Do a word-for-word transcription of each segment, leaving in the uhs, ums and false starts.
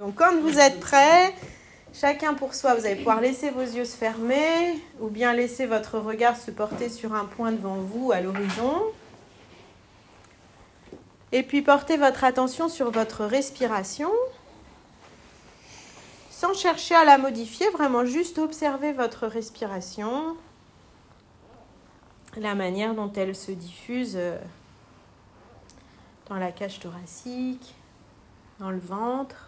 Donc quand vous êtes prêts, chacun pour soi, vous allez pouvoir laisser vos yeux se fermer ou bien laisser votre regard se porter sur un point devant vous à l'horizon. Et puis portez votre attention sur votre respiration. Sans chercher à la modifier, vraiment juste observer votre respiration, la manière dont elle se diffuse dans la cage thoracique, dans le ventre.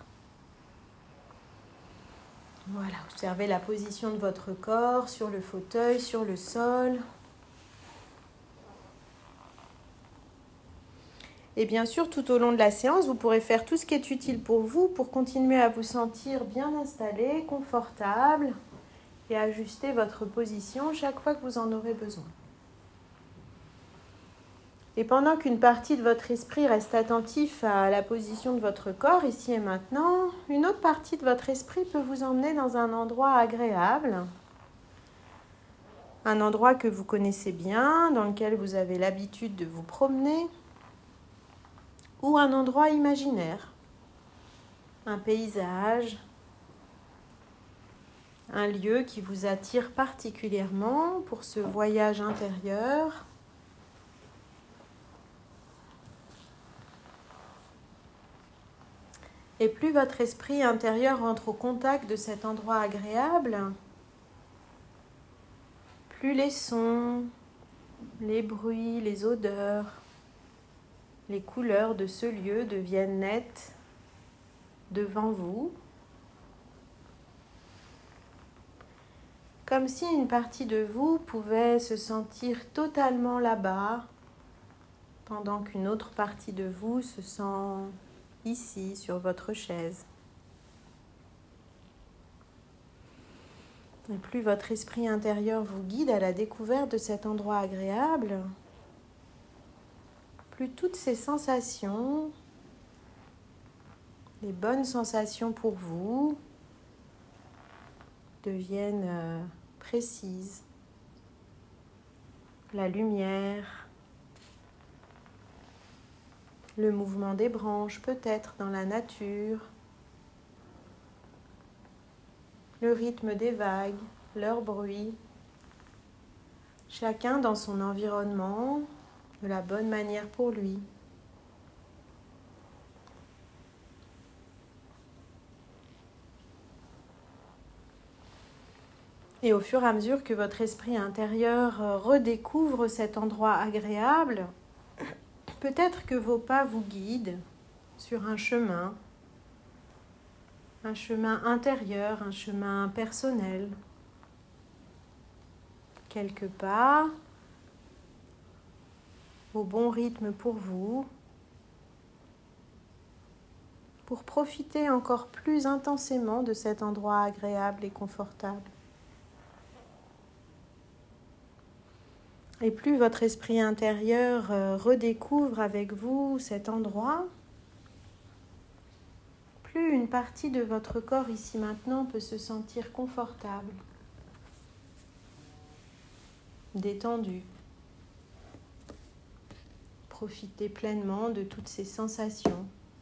Voilà, observez la position de votre corps sur le fauteuil, sur le sol. Et bien sûr, tout au long de la séance, vous pourrez faire tout ce qui est utile pour vous pour continuer à vous sentir bien installé, confortable et ajuster votre position chaque fois que vous en aurez besoin. Et pendant qu'une partie de votre esprit reste attentif à la position de votre corps, ici et maintenant, une autre partie de votre esprit peut vous emmener dans un endroit agréable, un endroit que vous connaissez bien, dans lequel vous avez l'habitude de vous promener, ou un endroit imaginaire, un paysage, un lieu qui vous attire particulièrement pour ce voyage intérieur. Et plus votre esprit intérieur entre au contact de cet endroit agréable, plus les sons, les bruits, les odeurs, les couleurs de ce lieu deviennent nettes devant vous, comme si une partie de vous pouvait se sentir totalement là-bas, pendant qu'une autre partie de vous se sent ici, sur votre chaise. Et plus votre esprit intérieur vous guide à la découverte de cet endroit agréable, plus toutes ces sensations, les bonnes sensations pour vous, deviennent euh, précises. La lumière, le mouvement des branches peut-être dans la nature, le rythme des vagues, leur bruit, chacun dans son environnement, de la bonne manière pour lui. Et au fur et à mesure que votre esprit intérieur redécouvre cet endroit agréable, peut-être que vos pas vous guident sur un chemin, un chemin intérieur, un chemin personnel. Quelques pas au bon rythme pour vous, pour profiter encore plus intensément de cet endroit agréable et confortable. Et plus votre esprit intérieur redécouvre avec vous cet endroit, plus une partie de votre corps ici maintenant peut se sentir confortable, détendu. Profitez pleinement de toutes ces sensations.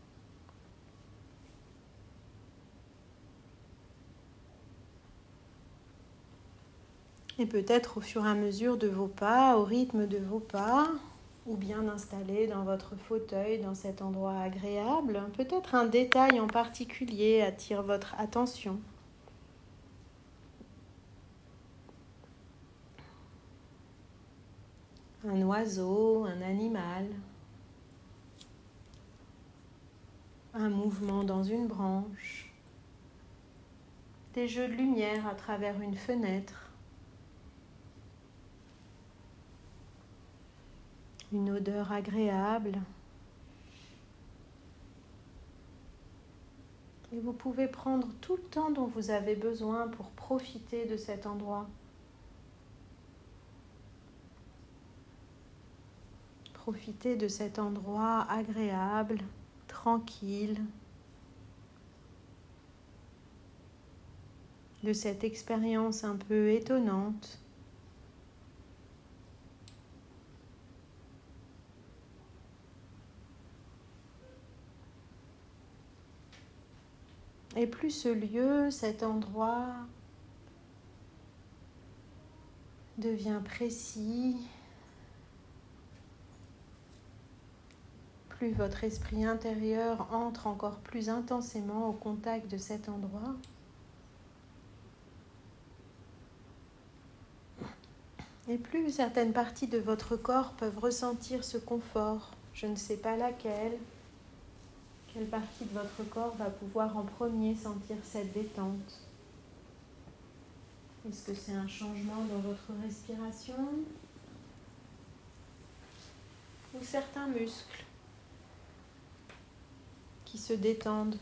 Et peut-être au fur et à mesure de vos pas, au rythme de vos pas, ou bien installé dans votre fauteuil, dans cet endroit agréable, peut-être un détail en particulier attire votre attention. Un oiseau, un animal, un mouvement dans une branche, des jeux de lumière à travers une fenêtre, une odeur agréable. Et vous pouvez prendre tout le temps dont vous avez besoin pour profiter de cet endroit. Profitez de cet endroit agréable, tranquille, de cette expérience un peu étonnante. Et plus ce lieu, cet endroit devient précis, plus votre esprit intérieur entre encore plus intensément au contact de cet endroit. Et plus certaines parties de votre corps peuvent ressentir ce confort, je ne sais pas laquelle, quelle partie de votre corps va pouvoir en premier sentir cette détente. Est-ce que c'est un changement dans votre respiration ou certains muscles qui se détendent?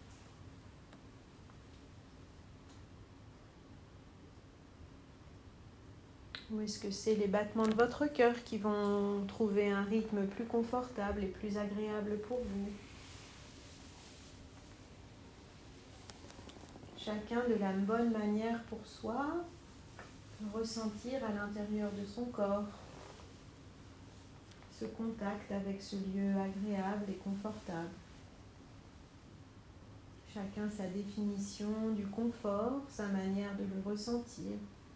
Ou est-ce que c'est les battements de votre cœur qui vont trouver un rythme plus confortable et plus agréable pour vous? Chacun de la bonne manière pour soi, ressentir à l'intérieur de son corps ce contact avec ce lieu agréable et confortable. Chacun sa définition du confort, sa manière de le ressentir.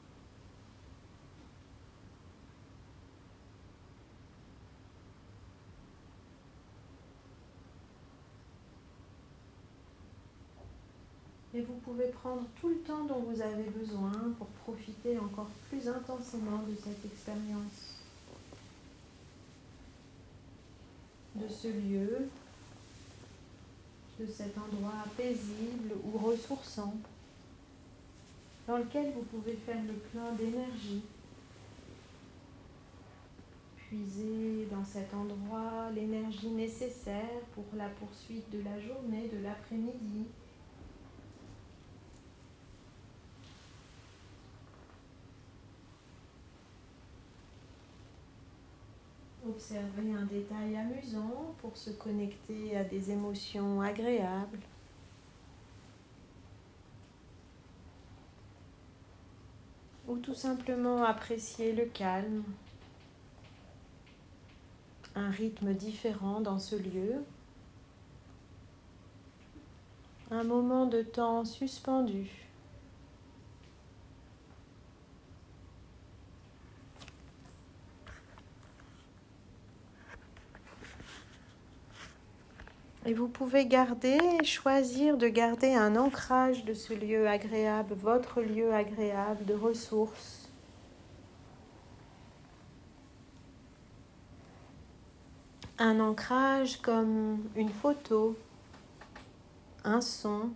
Et vous pouvez prendre tout le temps dont vous avez besoin pour profiter encore plus intensément de cette expérience, de ce lieu, de cet endroit paisible ou ressourçant, dans lequel vous pouvez faire le plein d'énergie. Puiser dans cet endroit l'énergie nécessaire pour la poursuite de la journée, de l'après-midi. Observer un détail amusant pour se connecter à des émotions agréables. Ou tout simplement apprécier le calme, un rythme différent dans ce lieu, un moment de temps suspendu. Et vous pouvez garder, choisir de garder un ancrage de ce lieu agréable, votre lieu agréable de ressources. Un ancrage comme une photo, un son,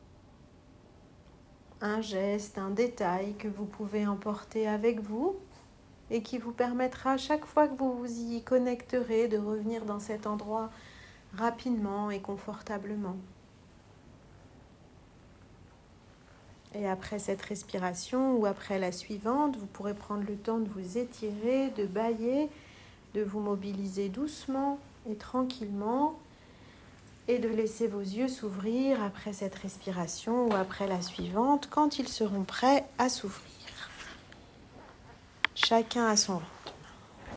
un geste, un détail que vous pouvez emporter avec vous et qui vous permettra à chaque fois que vous vous y connecterez de revenir dans cet endroit rapidement et confortablement. Et après cette respiration ou après la suivante, vous pourrez prendre le temps de vous étirer, de bâiller, de vous mobiliser doucement et tranquillement et de laisser vos yeux s'ouvrir après cette respiration ou après la suivante quand ils seront prêts à s'ouvrir. Chacun à son rythme.